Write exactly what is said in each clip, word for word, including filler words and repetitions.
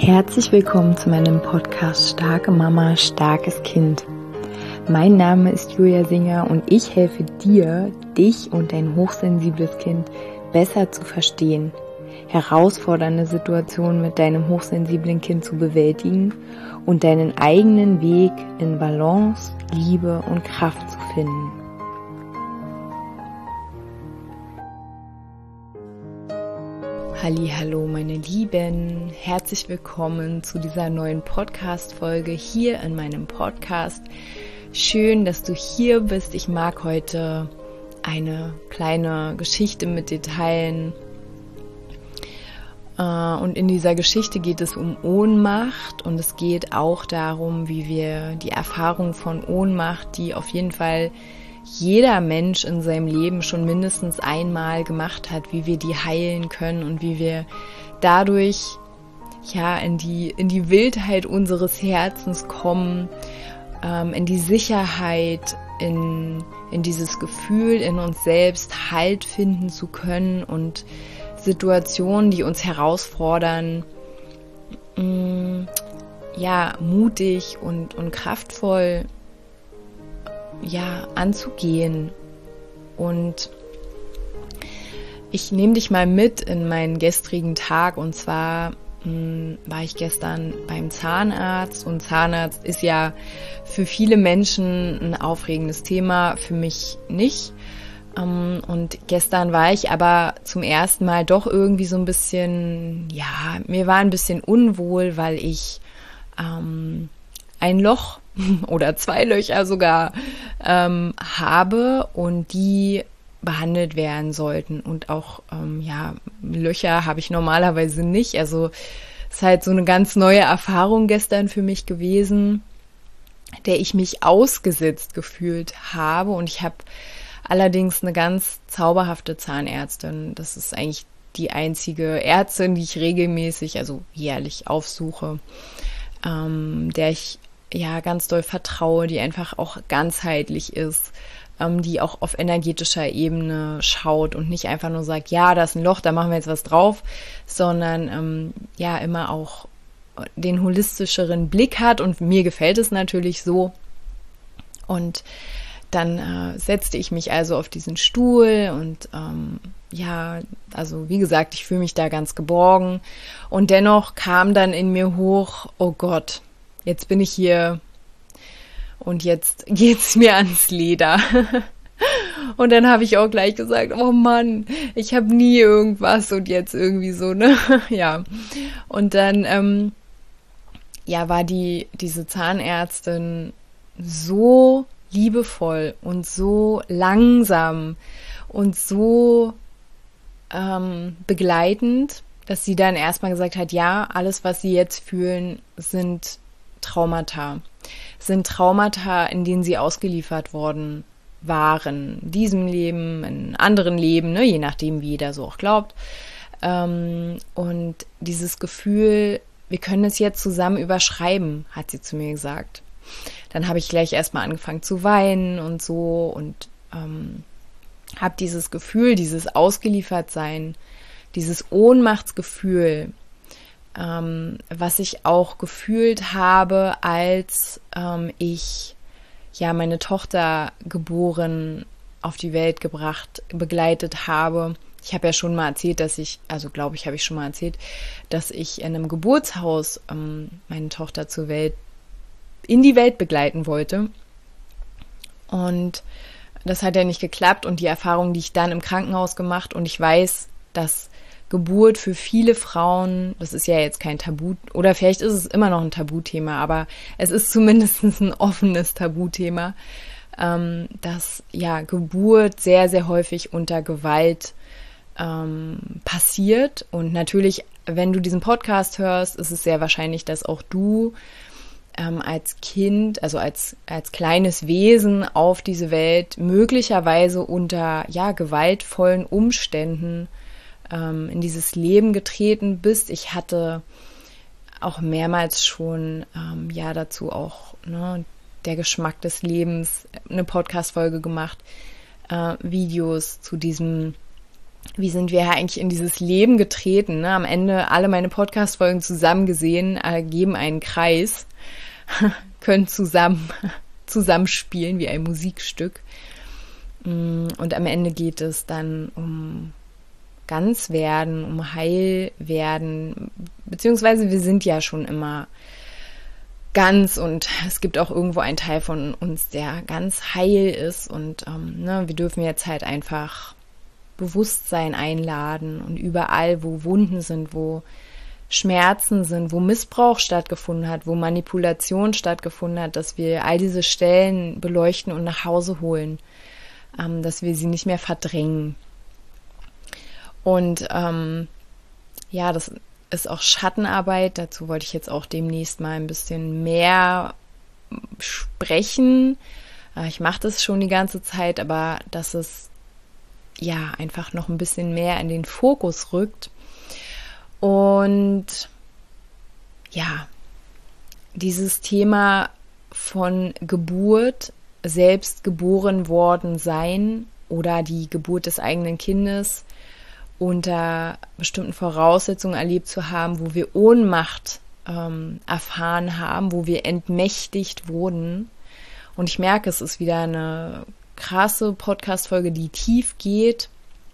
Herzlich willkommen zu meinem Podcast Starke Mama, starkes Kind. Mein Name ist Julia Singer und ich helfe dir, dich und dein hochsensibles Kind besser zu verstehen, herausfordernde Situationen mit deinem hochsensiblen Kind zu bewältigen und deinen eigenen Weg in Balance, Liebe und Kraft zu finden. Hallihallo meine Lieben, herzlich willkommen zu dieser neuen Podcast-Folge hier in meinem Podcast. Schön, dass du hier bist. Ich mag heute eine kleine Geschichte mit dir teilen. Und in dieser Geschichte geht es um Ohnmacht und es geht auch darum, wie wir die Erfahrung von Ohnmacht, die auf jeden Fall jeder Mensch in seinem Leben schon mindestens einmal gemacht hat, wie wir die heilen können und wie wir dadurch ja in die in die Wildheit unseres Herzens kommen, ähm, in die Sicherheit, in in dieses Gefühl in uns selbst Halt finden zu können und Situationen, die uns herausfordern, mh, ja mutig und und kraftvoll ja, anzugehen. Und ich nehme dich mal mit in meinen gestrigen Tag und zwar mh, war ich gestern beim Zahnarzt und Zahnarzt ist ja für viele Menschen ein aufregendes Thema, für mich nicht. Ähm, und gestern war ich aber zum ersten Mal doch irgendwie so ein bisschen, ja, mir war ein bisschen unwohl, weil ich ähm, ein Loch oder zwei Löcher sogar ähm, habe und die behandelt werden sollten. Und auch, ähm, ja, Löcher habe ich normalerweise nicht. Also es ist halt so eine ganz neue Erfahrung gestern für mich gewesen, der ich mich ausgesetzt gefühlt habe. Und ich habe allerdings eine ganz zauberhafte Zahnärztin. Das ist eigentlich die einzige Ärztin, die ich regelmäßig, also jährlich aufsuche, ähm, der ich ja ganz doll vertraue, die einfach auch ganzheitlich ist, ähm, die auch auf energetischer Ebene schaut und nicht einfach nur sagt, ja, da ist ein Loch, da machen wir jetzt was drauf, sondern ähm, ja immer auch den holistischeren Blick hat und mir gefällt es natürlich so. Und dann äh, setzte ich mich also auf diesen Stuhl und ähm, ja, also wie gesagt, ich fühle mich da ganz geborgen und dennoch kam dann in mir hoch, oh Gott, jetzt bin ich hier und jetzt geht's mir ans Leder. Und dann habe ich auch gleich gesagt, oh Mann, ich habe nie irgendwas und jetzt irgendwie so, ne? Ja. Und dann, ähm, ja, war die, diese Zahnärztin so liebevoll und so langsam und so ähm, begleitend, dass sie dann erstmal gesagt hat, ja, alles, was sie jetzt fühlen, sind Traumata, sind Traumata, in denen sie ausgeliefert worden waren, in diesem Leben, in anderen Leben, ne, je nachdem, wie jeder so auch glaubt. Ähm, und dieses Gefühl, wir können es jetzt zusammen überschreiben, hat sie zu mir gesagt. Dann habe ich gleich erstmal angefangen zu weinen und so und ähm, habe dieses Gefühl, dieses Ausgeliefertsein, dieses Ohnmachtsgefühl, Ähm, was ich auch gefühlt habe, als ähm, ich ja meine Tochter geboren, auf die Welt gebracht, begleitet habe. Ich habe ja schon mal erzählt, dass ich, also glaube ich, habe ich schon mal erzählt, dass ich in einem Geburtshaus ähm, meine Tochter zur Welt, in die Welt begleiten wollte. Und das hat ja nicht geklappt und die Erfahrung, die ich dann im Krankenhaus gemacht und ich weiß, dass Geburt für viele Frauen, das ist ja jetzt kein Tabu, oder vielleicht ist es immer noch ein Tabuthema, aber es ist zumindest ein offenes Tabuthema, ähm, dass ja Geburt sehr, sehr häufig unter Gewalt ähm, passiert. Und natürlich, wenn du diesen Podcast hörst, ist es sehr wahrscheinlich, dass auch du ähm, als Kind, also als, als kleines Wesen auf diese Welt möglicherweise unter ja gewaltvollen Umständen in dieses Leben getreten bist. Ich hatte auch mehrmals schon ähm, ja dazu auch ne, der Geschmack des Lebens eine Podcast-Folge gemacht, äh, Videos zu diesem wie sind wir eigentlich in dieses Leben getreten? Ne? Am Ende alle meine Podcast-Folgen zusammen gesehen, ergeben einen Kreis, können zusammen zusammenspielen wie ein Musikstück. Und am Ende geht es dann um Ganzwerden, um Heilwerden, beziehungsweise wir sind ja schon immer ganz und es gibt auch irgendwo einen Teil von uns, der ganz heil ist und ähm, ne, wir dürfen jetzt halt einfach Bewusstsein einladen und überall, wo Wunden sind, wo Schmerzen sind, wo Missbrauch stattgefunden hat, wo Manipulation stattgefunden hat, dass wir all diese Stellen beleuchten und nach Hause holen, ähm, dass wir sie nicht mehr verdrängen. Und ähm, ja, das ist auch Schattenarbeit, dazu wollte ich jetzt auch demnächst mal ein bisschen mehr sprechen. Äh, ich mache das schon die ganze Zeit, aber dass es ja einfach noch ein bisschen mehr in den Fokus rückt. Und ja, dieses Thema von Geburt, selbst geboren worden sein oder die Geburt des eigenen Kindes unter bestimmten Voraussetzungen erlebt zu haben, wo wir Ohnmacht ähm, erfahren haben, wo wir entmächtigt wurden. Und ich merke, es ist wieder eine krasse Podcast-Folge, die tief geht.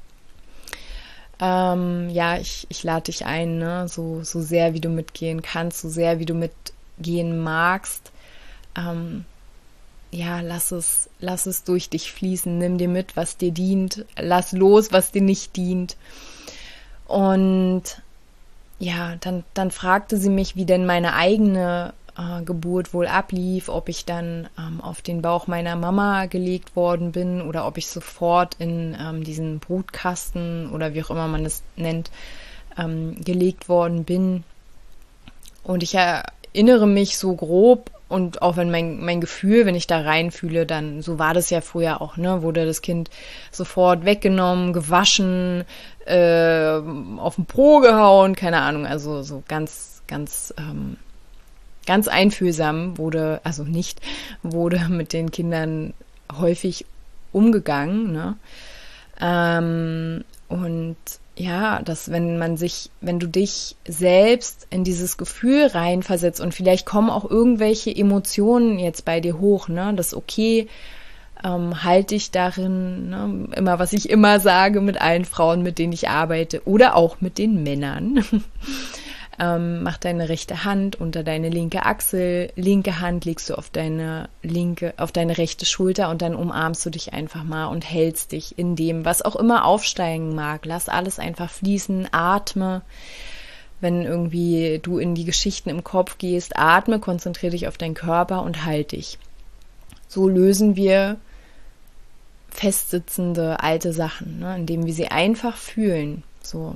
Ähm, ja, ich, ich lade dich ein, ne? so, so sehr wie du mitgehen kannst, so sehr wie du mitgehen magst. Ähm, ja, lass es, lass es durch dich fließen, nimm dir mit, was dir dient, lass los, was dir nicht dient. Und ja, dann, dann fragte sie mich, wie denn meine eigene äh, Geburt wohl ablief, ob ich dann ähm, auf den Bauch meiner Mama gelegt worden bin oder ob ich sofort in ähm, diesen Brutkasten oder wie auch immer man es nennt, ähm, gelegt worden bin. Und ich erinnere mich so grob, und auch wenn mein, mein Gefühl, wenn ich da reinfühle, dann, so war das ja früher auch, ne, wurde das Kind sofort weggenommen, gewaschen, äh, auf den Po gehauen, keine Ahnung, also so ganz, ganz, ähm, ganz einfühlsam wurde, also nicht, wurde mit den Kindern häufig umgegangen, ne, ähm, und ja, dass wenn man sich, wenn du dich selbst in dieses Gefühl reinversetzt und vielleicht kommen auch irgendwelche Emotionen jetzt bei dir hoch, ne, das ist okay, ähm, halt dich darin, ne, immer, was ich immer sage mit allen Frauen, mit denen ich arbeite oder auch mit den Männern. Ähm, mach deine rechte Hand unter deine linke Achsel, linke Hand legst du auf deine linke, auf deine rechte Schulter und dann umarmst du dich einfach mal und hältst dich in dem, was auch immer aufsteigen mag. Lass alles einfach fließen, atme. Wenn irgendwie du in die Geschichten im Kopf gehst, atme, konzentriere dich auf deinen Körper und halt dich. So lösen wir festsitzende alte Sachen, ne, indem wir sie einfach fühlen. So.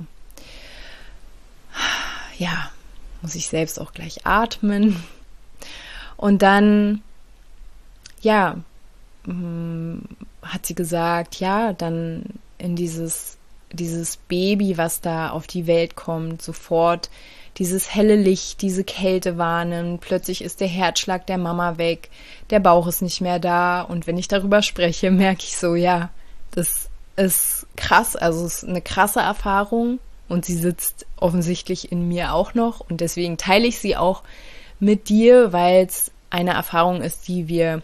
Ja, muss ich selbst auch gleich atmen. Und dann, ja, hat sie gesagt, ja, dann in dieses, dieses Baby, was da auf die Welt kommt, sofort dieses helle Licht, diese Kälte wahrnimmt. Plötzlich ist der Herzschlag der Mama weg, der Bauch ist nicht mehr da. Und wenn ich darüber spreche, merke ich so, ja, das ist krass, also es ist eine krasse Erfahrung. Und sie sitzt offensichtlich in mir auch noch und deswegen teile ich sie auch mit dir, weil es eine Erfahrung ist, die wir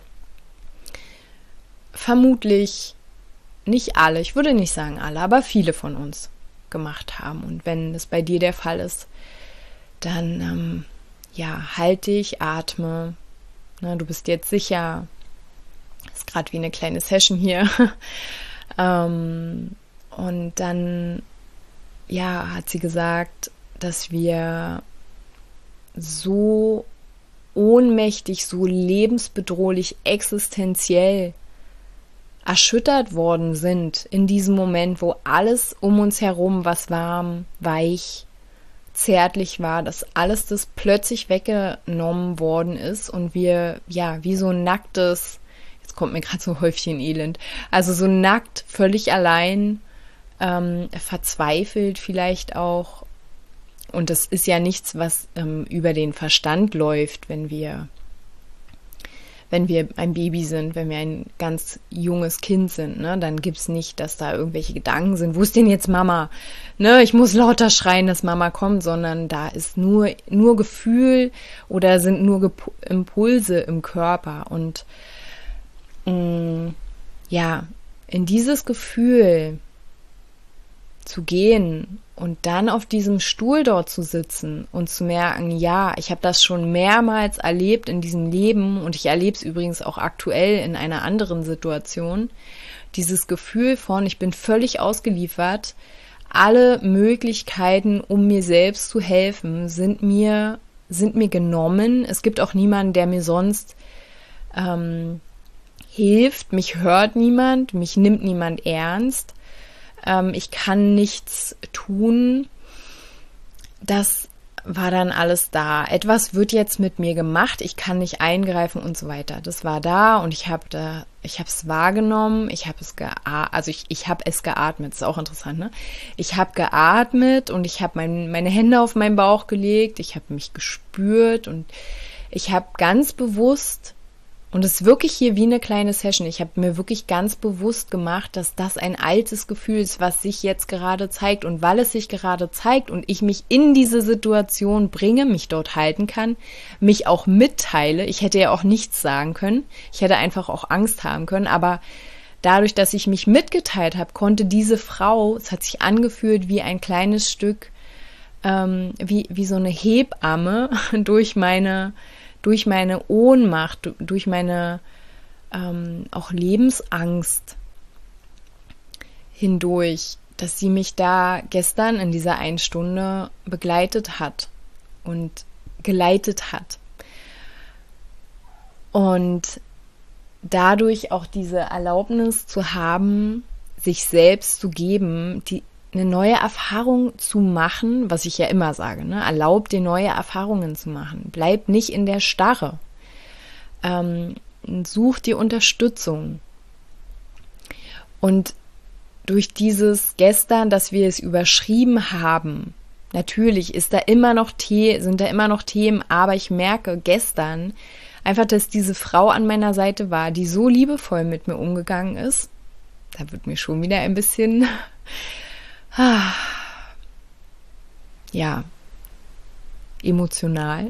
vermutlich nicht alle, ich würde nicht sagen alle, aber viele von uns gemacht haben. Und wenn es bei dir der Fall ist, dann ähm, ja, halt dich, atme. Na, du bist jetzt sicher. Das ist gerade wie eine kleine Session hier. ähm, und dann ja, hat sie gesagt, dass wir so ohnmächtig, so lebensbedrohlich, existenziell erschüttert worden sind in diesem Moment, wo alles um uns herum, was warm, weich, zärtlich war, dass alles das plötzlich weggenommen worden ist und wir, ja, wie so ein nacktes, jetzt kommt mir gerade so Häufchen Elend, also so nackt, völlig allein, Ähm, verzweifelt vielleicht auch. Und das ist ja nichts, was ähm, über den Verstand läuft, wenn wir wenn wir ein Baby sind, wenn wir ein ganz junges Kind sind, ne, dann gibt's nicht, dass da irgendwelche Gedanken sind, wo ist denn jetzt Mama? Ne, ich muss lauter schreien, dass Mama kommt, sondern da ist nur, nur Gefühl oder sind nur Gep- Impulse im Körper. Und mh, ja, in dieses Gefühl zu gehen und dann auf diesem Stuhl dort zu sitzen und zu merken, ja, ich habe das schon mehrmals erlebt in diesem Leben und ich erlebe es übrigens auch aktuell in einer anderen Situation, dieses Gefühl von, ich bin völlig ausgeliefert, alle Möglichkeiten, um mir selbst zu helfen, sind mir, sind mir genommen. Es gibt auch niemanden, der mir sonst ähm, hilft, mich hört niemand, mich nimmt niemand ernst. Ich kann nichts tun. Das war dann alles da. Etwas wird jetzt mit mir gemacht. Ich kann nicht eingreifen und so weiter. Das war da und ich habe da, ich habe es wahrgenommen. Ich habe es geatmet. Also ich, ich habe es geatmet. Das ist auch interessant, ne? Ich habe geatmet und ich habe mein, meine Hände auf meinen Bauch gelegt. Ich habe mich gespürt und ich habe ganz bewusst. Und es ist wirklich hier wie eine kleine Session. Ich habe mir wirklich ganz bewusst gemacht, dass das ein altes Gefühl ist, was sich jetzt gerade zeigt. Und weil es sich gerade zeigt und ich mich in diese Situation bringe, mich dort halten kann, mich auch mitteile. Ich hätte ja auch nichts sagen können. Ich hätte einfach auch Angst haben können. Aber dadurch, dass ich mich mitgeteilt habe, konnte diese Frau, es hat sich angefühlt wie ein kleines Stück, ähm, wie, wie so eine Hebamme durch meine... durch meine Ohnmacht, durch meine ähm, auch Lebensangst hindurch, dass sie mich da gestern in dieser einen Stunde begleitet hat und geleitet hat. Und dadurch auch diese Erlaubnis zu haben, sich selbst zu geben, die eine neue Erfahrung zu machen, was ich ja immer sage, ne? Erlaub dir neue Erfahrungen zu machen. Bleib nicht in der Starre. Ähm, such dir Unterstützung. Und durch dieses gestern, dass wir es überschrieben haben, natürlich ist da immer noch The- sind da immer noch Themen, aber ich merke gestern einfach, dass diese Frau an meiner Seite war, die so liebevoll mit mir umgegangen ist. Da wird mir schon wieder ein bisschen ja, emotional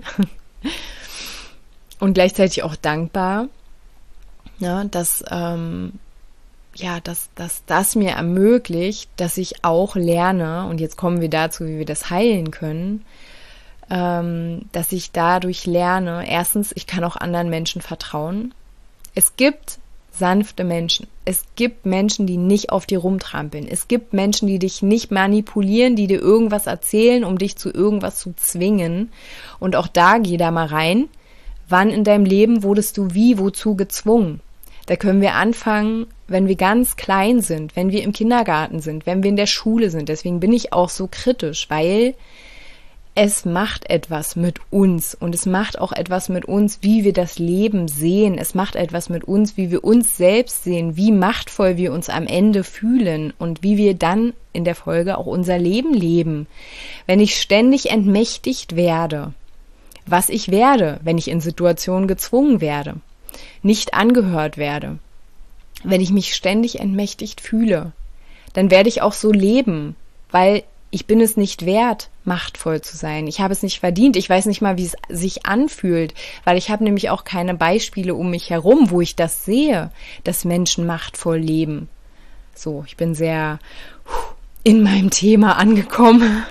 und gleichzeitig auch dankbar, ja, dass, ähm, ja, dass, dass das mir ermöglicht, dass ich auch lerne, und jetzt kommen wir dazu, wie wir das heilen können, ähm, dass ich dadurch lerne, erstens, ich kann auch anderen Menschen vertrauen. Es gibt sanfte Menschen. Es gibt Menschen, die nicht auf dir rumtrampeln. Es gibt Menschen, die dich nicht manipulieren, die dir irgendwas erzählen, um dich zu irgendwas zu zwingen. Und auch da, geh da mal rein. Wann in deinem Leben wurdest du wie, wozu gezwungen? Da können wir anfangen, wenn wir ganz klein sind, wenn wir im Kindergarten sind, wenn wir in der Schule sind. Deswegen bin ich auch so kritisch, weil es macht etwas mit uns und es macht auch etwas mit uns, wie wir das Leben sehen. Es macht etwas mit uns, wie wir uns selbst sehen, wie machtvoll wir uns am Ende fühlen und wie wir dann in der Folge auch unser Leben leben. Wenn ich ständig entmächtigt werde, was ich werde, wenn ich in Situationen gezwungen werde, nicht angehört werde, wenn ich mich ständig entmächtigt fühle, dann werde ich auch so leben, weil ich bin es nicht wert, machtvoll zu sein. Ich habe es nicht verdient. Ich weiß nicht mal, wie es sich anfühlt, weil ich habe nämlich auch keine Beispiele um mich herum, wo ich das sehe, dass Menschen machtvoll leben. So, ich bin sehr in meinem Thema angekommen.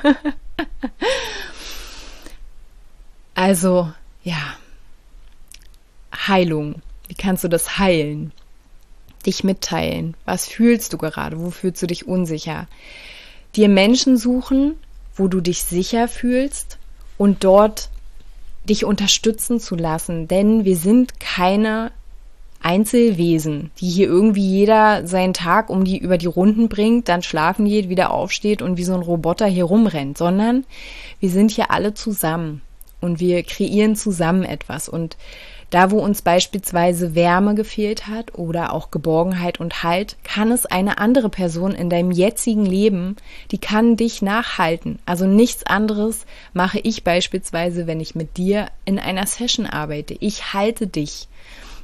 Also, ja, Heilung. Wie kannst du das heilen? Dich mitteilen. Was fühlst du gerade? Wo fühlst du dich unsicher? Dir Menschen suchen, wo du dich sicher fühlst und dort dich unterstützen zu lassen, denn wir sind keine Einzelwesen, die hier irgendwie jeder seinen Tag um die, über die Runden bringt, dann schlafen geht, wieder aufsteht und wie so ein Roboter hier rumrennt, sondern wir sind hier alle zusammen und wir kreieren zusammen etwas. Und da, wo uns beispielsweise Wärme gefehlt hat oder auch Geborgenheit und Halt, kann es eine andere Person in deinem jetzigen Leben, die kann dich nachhalten. Also nichts anderes mache ich beispielsweise, wenn ich mit dir in einer Session arbeite. Ich halte dich.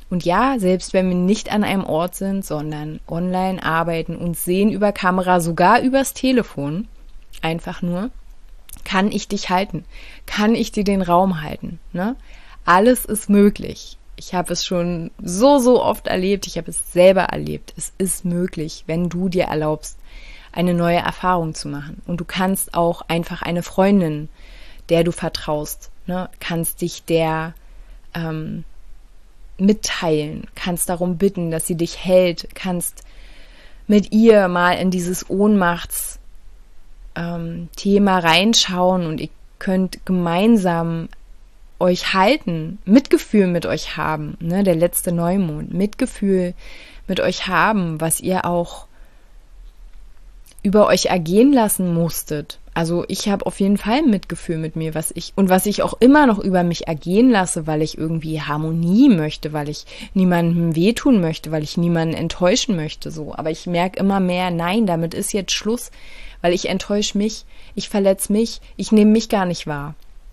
Und ja, selbst wenn wir nicht an einem Ort sind, sondern online arbeiten, uns sehen über Kamera, sogar übers Telefon, einfach nur, kann ich dich halten? Kann ich dir den Raum halten? Ne? Alles ist möglich. Ich habe es schon so, so oft erlebt. Ich habe es selber erlebt. Es ist möglich, wenn du dir erlaubst, eine neue Erfahrung zu machen. Und du kannst auch einfach eine Freundin, der du vertraust, ne, kannst dich der ähm, mitteilen, kannst darum bitten, dass sie dich hält, kannst mit ihr mal in dieses Ohnmachts ähm, Thema reinschauen und ihr könnt gemeinsam euch halten, Mitgefühl mit euch haben, ne, der letzte Neumond, Mitgefühl mit euch haben, was ihr auch über euch ergehen lassen musstet. Also ich habe auf jeden Fall Mitgefühl mit mir, was ich und was ich auch immer noch über mich ergehen lasse, weil ich irgendwie Harmonie möchte, weil ich niemandem wehtun möchte, weil ich niemanden enttäuschen möchte, so. Aber ich merke immer mehr, nein, damit ist jetzt Schluss, weil ich enttäusche mich, ich verletze mich, ich nehme mich gar nicht wahr.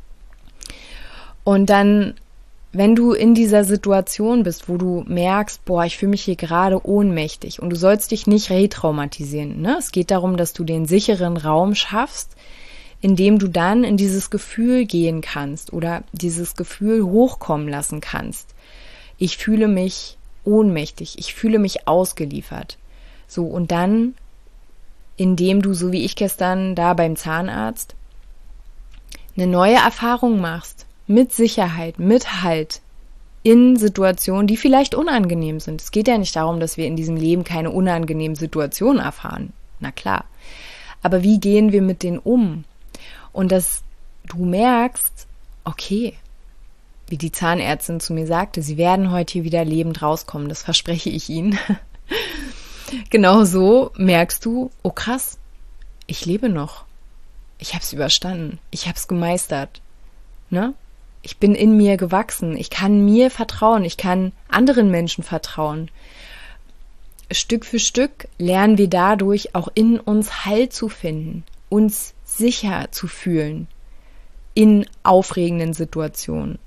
Und dann, wenn du in dieser Situation bist, wo du merkst, boah, ich fühle mich hier gerade ohnmächtig und du sollst dich nicht retraumatisieren, ne? Es geht darum, dass du den sicheren Raum schaffst, in dem du dann in dieses Gefühl gehen kannst oder dieses Gefühl hochkommen lassen kannst. Ich fühle mich ohnmächtig, ich fühle mich ausgeliefert. So, und dann, indem du, so wie ich gestern da beim Zahnarzt, eine neue Erfahrung machst, mit Sicherheit, mit Halt, in Situationen, die vielleicht unangenehm sind. Es geht ja nicht darum, dass wir in diesem Leben keine unangenehmen Situationen erfahren. Na klar. Aber wie gehen wir mit denen um? Und dass du merkst, okay, wie die Zahnärztin zu mir sagte, sie werden heute hier wieder lebend rauskommen, das verspreche ich ihnen. Genau so merkst du, oh krass, ich lebe noch. Ich habe es überstanden. Ich habe es gemeistert. Ne? Ich bin in mir gewachsen. Ich kann mir vertrauen. Ich kann anderen Menschen vertrauen. Stück für Stück lernen wir dadurch auch in uns Halt zu finden, uns sicher zu fühlen in aufregenden Situationen.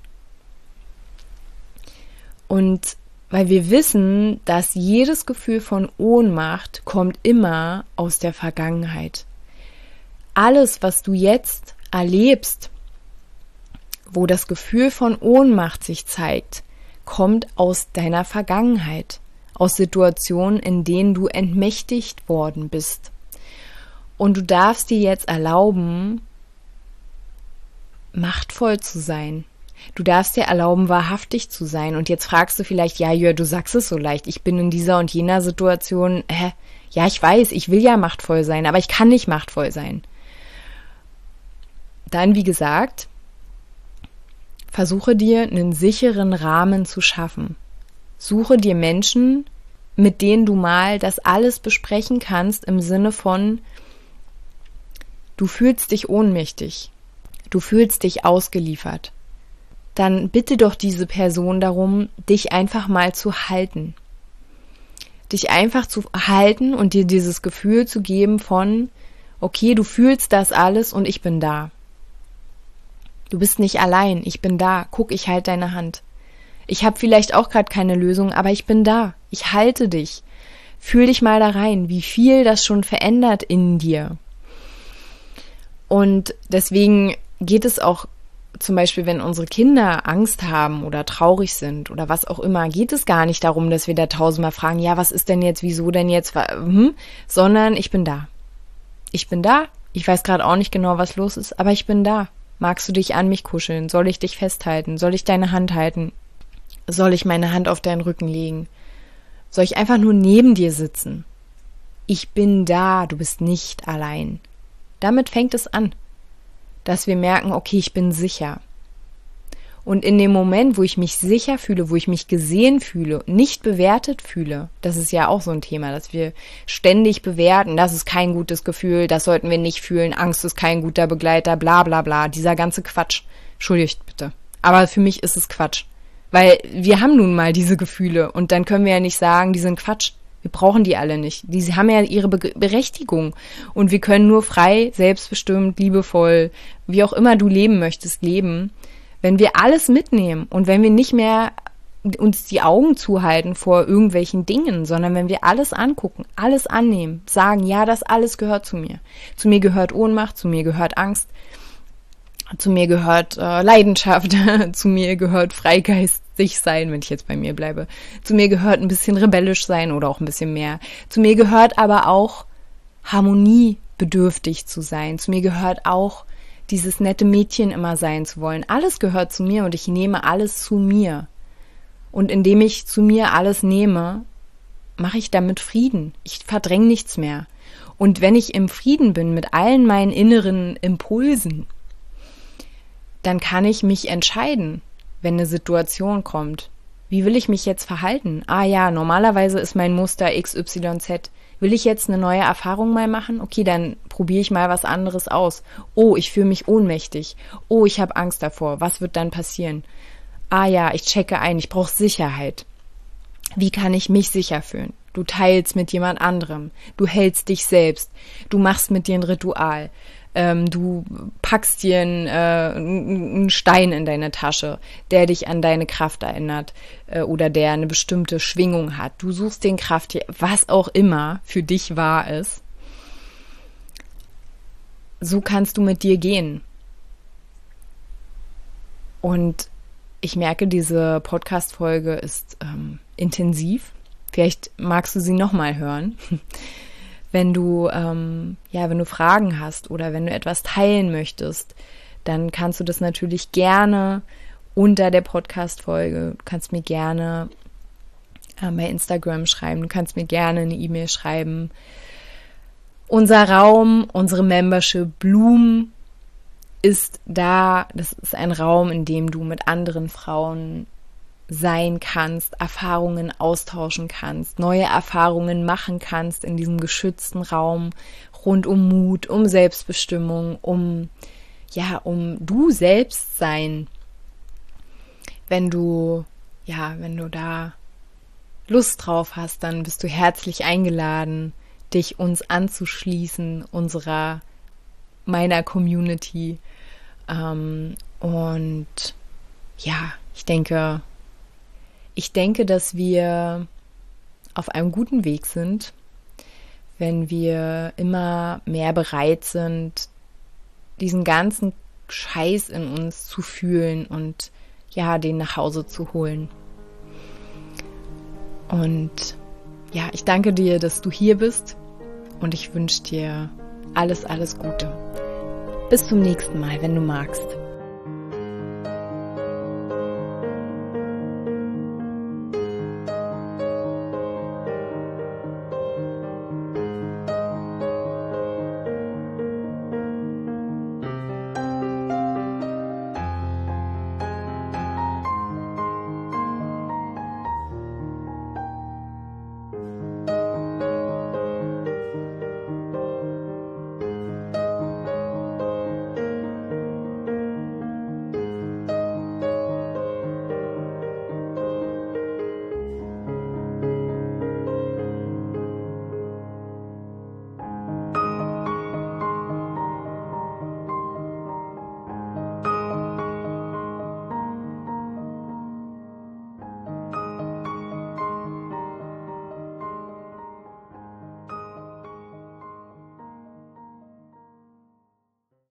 Und weil wir wissen, dass jedes Gefühl von Ohnmacht kommt immer aus der Vergangenheit. Alles, was du jetzt erlebst, wo das Gefühl von Ohnmacht sich zeigt, kommt aus deiner Vergangenheit, aus Situationen, in denen du entmächtigt worden bist. Und du darfst dir jetzt erlauben, machtvoll zu sein. Du darfst dir erlauben, wahrhaftig zu sein. Und jetzt fragst du vielleicht, ja, Jörg, du sagst es so leicht, ich bin in dieser und jener Situation, hä? Ja, ich weiß, ich will ja machtvoll sein, aber ich kann nicht machtvoll sein. Dann, wie gesagt, versuche dir einen sicheren Rahmen zu schaffen. Suche dir Menschen, mit denen du mal das alles besprechen kannst, im Sinne von, du fühlst dich ohnmächtig, du fühlst dich ausgeliefert. Dann bitte doch diese Person darum, dich einfach mal zu halten. Dich einfach zu halten und dir dieses Gefühl zu geben von, okay, du fühlst das alles und ich bin da. Du bist nicht allein, ich bin da. Guck, ich halte deine Hand. Ich habe vielleicht auch gerade keine Lösung, aber ich bin da. Ich halte dich. Fühl dich mal da rein, wie viel das schon verändert in dir. Und deswegen geht es auch zum Beispiel, wenn unsere Kinder Angst haben oder traurig sind oder was auch immer, geht es gar nicht darum, dass wir da tausendmal fragen, ja, was ist denn jetzt, wieso denn jetzt, hm? Sondern ich bin da. Ich bin da. Ich weiß gerade auch nicht genau, was los ist, aber ich bin da. Magst du dich an mich kuscheln? Soll ich dich festhalten? Soll ich deine Hand halten? Soll ich meine Hand auf deinen Rücken legen? Soll ich einfach nur neben dir sitzen? Ich bin da, du bist nicht allein. Damit fängt es an, dass wir merken, okay, ich bin sicher. Und in dem Moment, wo ich mich sicher fühle, wo ich mich gesehen fühle, nicht bewertet fühle, das ist ja auch so ein Thema, dass wir ständig bewerten, das ist kein gutes Gefühl, das sollten wir nicht fühlen, Angst ist kein guter Begleiter, bla bla bla, dieser ganze Quatsch. Entschuldigt bitte. Aber für mich ist es Quatsch. Weil wir haben nun mal diese Gefühle und dann können wir ja nicht sagen, die sind Quatsch. Wir brauchen die alle nicht. Die haben ja ihre Be- Berechtigung. Und wir können nur frei, selbstbestimmt, liebevoll, wie auch immer du leben möchtest, leben, wenn wir alles mitnehmen und wenn wir nicht mehr uns die Augen zuhalten vor irgendwelchen Dingen, sondern wenn wir alles angucken, alles annehmen, sagen, ja, das alles gehört zu mir. Zu mir gehört Ohnmacht, zu mir gehört Angst, zu mir gehört äh, Leidenschaft, zu mir gehört freigeistig sein, wenn ich jetzt bei mir bleibe. Zu mir gehört ein bisschen rebellisch sein oder auch ein bisschen mehr. Zu mir gehört aber auch harmoniebedürftig zu sein. Zu mir gehört auch dieses nette Mädchen immer sein zu wollen. Alles gehört zu mir und ich nehme alles zu mir. Und indem ich zu mir alles nehme, mache ich damit Frieden. Ich verdränge nichts mehr. Und wenn ich im Frieden bin mit allen meinen inneren Impulsen, dann kann ich mich entscheiden, wenn eine Situation kommt. Wie will ich mich jetzt verhalten? Ah ja, normalerweise ist mein Muster X Y Z. Will ich jetzt eine neue Erfahrung mal machen? Okay, dann probiere ich mal was anderes aus. Oh, ich fühle mich ohnmächtig. Oh, ich habe Angst davor. Was wird dann passieren? Ah ja, ich checke ein, ich brauche Sicherheit. Wie kann ich mich sicher fühlen? Du teilst mit jemand anderem. Du hältst dich selbst. Du machst mit dir ein Ritual. Ähm, du packst dir einen, äh, einen Stein in deine Tasche, der dich an deine Kraft erinnert äh, oder der eine bestimmte Schwingung hat. Du suchst den Krafttier, was auch immer für dich wahr ist. So kannst du mit dir gehen. Und ich merke, diese Podcast-Folge ist ähm, intensiv. Vielleicht magst du sie nochmal hören. Wenn du, ähm, ja, wenn du Fragen hast oder wenn du etwas teilen möchtest, dann kannst du das natürlich gerne unter der Podcast-Folge, du kannst mir gerne äh, bei Instagram schreiben, du kannst mir gerne eine E-Mail schreiben. Unser Raum, unsere Membership Bloom ist da, das ist ein Raum, in dem du mit anderen Frauen sein kannst, Erfahrungen austauschen kannst, neue Erfahrungen machen kannst in diesem geschützten Raum rund um Mut, um Selbstbestimmung, um, ja, um du selbst sein. Wenn du, ja, wenn du da Lust drauf hast, dann bist du herzlich eingeladen, dich uns anzuschließen, unserer, meiner Community. Ähm, und ja, ich denke, ich denke, dass wir auf einem guten Weg sind, wenn wir immer mehr bereit sind, diesen ganzen Scheiß in uns zu fühlen und ja, den nach Hause zu holen. Und ja, ich danke dir, dass du hier bist und ich wünsche dir alles, alles Gute. Bis zum nächsten Mal, wenn du magst.